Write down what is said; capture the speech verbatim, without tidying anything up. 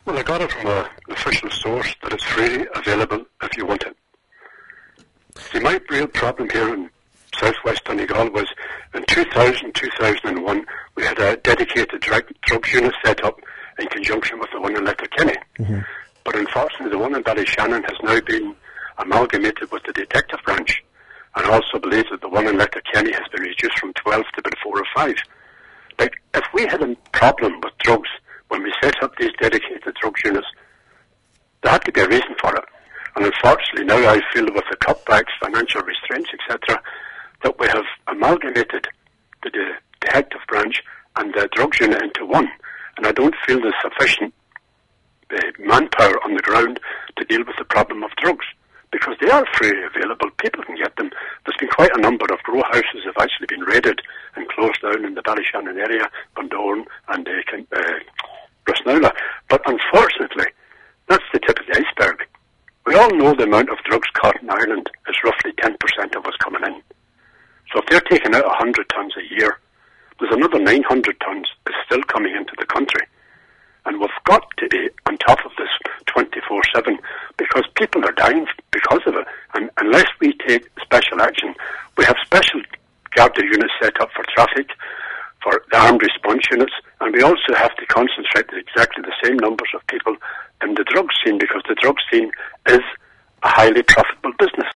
Well, I got it from an official source that it's freely available if you want it. See, my real problem here in southwest Donegal was in two thousand, two thousand one, we had a dedicated drug, drugs unit set up in conjunction with the one in Letterkenny. Mm-hmm. But unfortunately, the one in Ballyshannon has now been amalgamated with the detective branch. And I also believe that the one in Letterkenny has been reduced from twelve to about four or five. Like, if we had a problem with drugs when we set up these dedicated drugs units, there had to be a reason for it. And unfortunately, now I feel with the cutbacks, financial restraints, et cetera, that we have amalgamated the de- detective branch and the drugs unit into one. And I don't feel there's sufficient uh, manpower on the ground to deal with the problem of drugs, because they are freely available. People can get them. There's been quite a number of grow houses have actually been raided and closed down in the Ballyshannon area, Bundoran and uh, uh, Brusnowla. But unfortunately, that's the tip of the iceberg. We all know the amount of drugs caught in Ireland is roughly ten percent of what's coming in. So if they're taking out one hundred tonnes a year, there's another nine hundred tonnes is still coming into the country. And we've got to be on top of this twenty-four seven, because people are dying because of it. And unless we take special action, we have special Garda units set up for traffic, for the armed response units, and we also have to concentrate on exactly the same numbers of people in the drug scene, because the drug scene is a highly profitable business.